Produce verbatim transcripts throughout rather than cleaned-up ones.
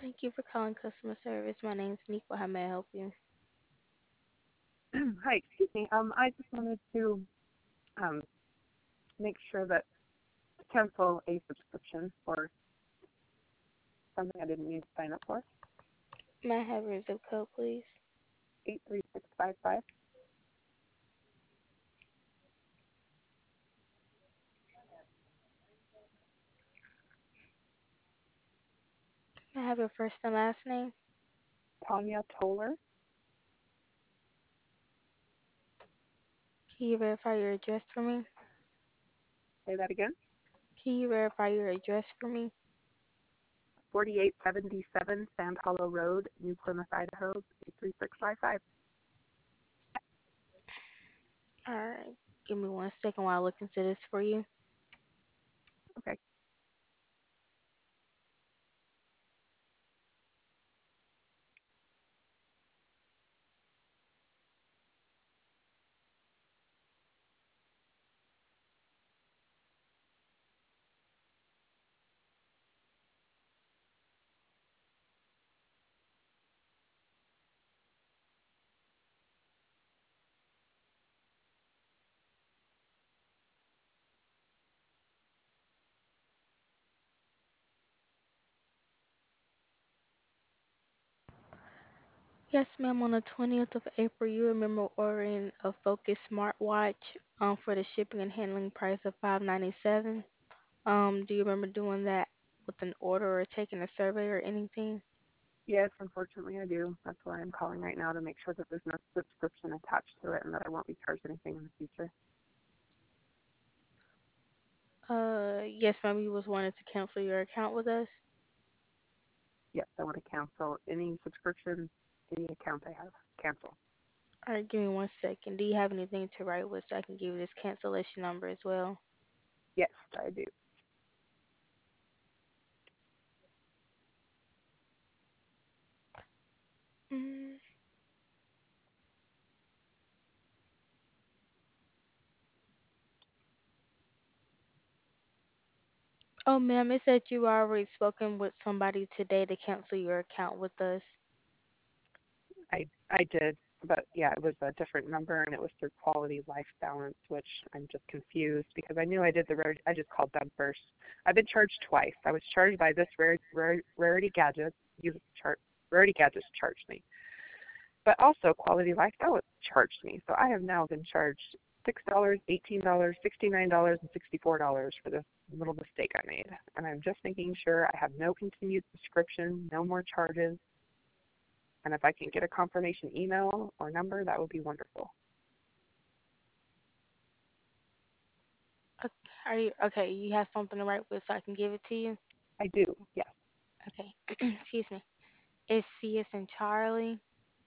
Thank you for calling customer service. My name's Nico. How may I help you? Hi, excuse me. Um, I just wanted to um, make sure that to cancel a subscription for something I didn't need to sign up for. May I have your zip code, please? Eight three six five five. May I have your first and last name? Tanya Toller. Can you verify your address for me? Say that again. Can you verify your address for me? Forty-eight seventy-seven Sand Hollow Road, New Plymouth, Idaho. Eight three six five five. Alright. Give me one second while I look into this for you. Okay. Yes, ma'am. On the twentieth of April, you remember ordering a Focus smartwatch um, for the shipping and handling price of five ninety-seven. Um, do you remember doing that with an order or taking a survey or anything? Yes, unfortunately I do. That's why I'm calling right now to make sure that there's no subscription attached to it and that I won't be charged anything in the future. Uh, yes, ma'am. You was wanting to cancel your account with us. Yes, I want to cancel any subscription, any account I have. Cancel. All right, give me one second. Do you have anything to write with so I can give you this cancellation number as well? Yes, I do. Mm. Oh, ma'am, it said you already spoken with somebody today to cancel your account with us. I I did, but yeah, it was a different number, and it was through Quality Life Balance, which I'm just confused because I knew I did the rarity. I just called them first. I've been charged twice. I was charged by this rare, rare, Rarity Gadgets. You char, Rarity Gadgets charged me, but also Quality Life Balance charged me. So I have now been charged six dollars, eighteen dollars, sixty-nine dollars, and sixty-four dollars for this little mistake I made. And I'm just making sure I have no continued subscription, no more charges. And if I can get a confirmation email or number, that would be wonderful. Okay, are you okay? You have something to write with so I can give it to you? I do, yes. Okay, excuse me. It's C as in Charlie,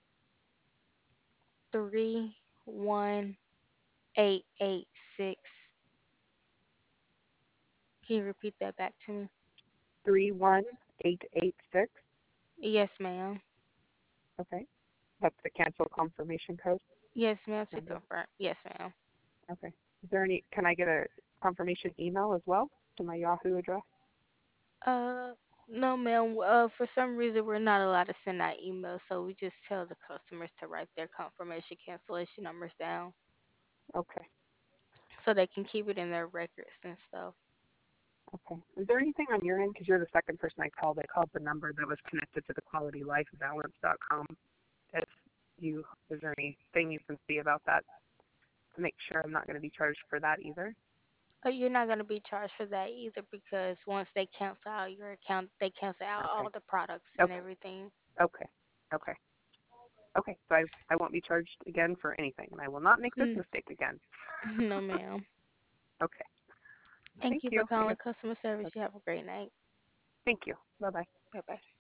three one eight eight six. Can you repeat that back to me? three one eight eight six. Yes, ma'am. Okay. That's the cancel confirmation code Yes, ma'am, to number. confirm. Yes, ma'am. Okay. Is there any, can I get a confirmation email as well to my Yahoo address? Uh, no, ma'am. Uh, for some reason, we're not allowed to send out emails, so we just tell the customers to write their confirmation cancellation numbers down Okay. so they can keep it in their records and stuff. Okay. Is there anything on your end? Because you're the second person I called. I called the number that was connected to the quality life balance dot com. If you, is there anything you can see about that to make sure I'm not going to be charged for that either? But you're not going to be charged for that either because once they cancel out your account, they cancel out Okay. all the products and Okay. everything. Okay. Okay. Okay. So I, I won't be charged again for anything, and I will not make this Mm, mistake again. no, ma'am. Okay. Thank Thank you for you. I calling guess. customer service. You Okay. have a great night. Thank you. Bye bye. Bye bye.